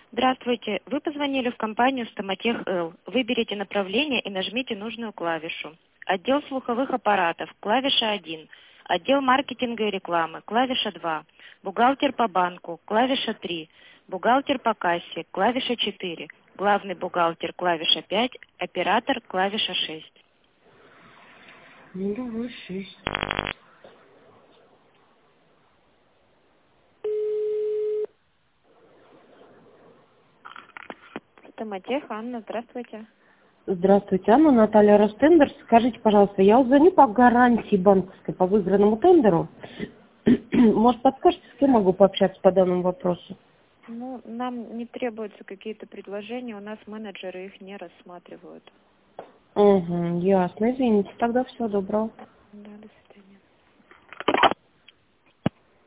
Здравствуйте. Вы позвонили в компанию «Стоматех Л». Выберите направление и нажмите нужную клавишу. Отдел слуховых аппаратов, клавиша 1. Отдел маркетинга и рекламы, клавиша 2. Бухгалтер по банку, клавиша 3. Бухгалтер по кассе, клавиша 4. Главный бухгалтер, клавиша 5. Оператор, клавиша 6. Ну, давай 6. Стоматех, Анна, здравствуйте. Здравствуйте, Анна, Наталья Ростендер. Скажите, пожалуйста, я звоню по гарантии банковской по выигранному тендеру. Может, подскажете, с кем могу пообщаться по данному вопросу? Ну, нам не требуются какие-то предложения, у нас менеджеры их не рассматривают. Угу, ясно. Извините, тогда всего доброго. Да, до свидания.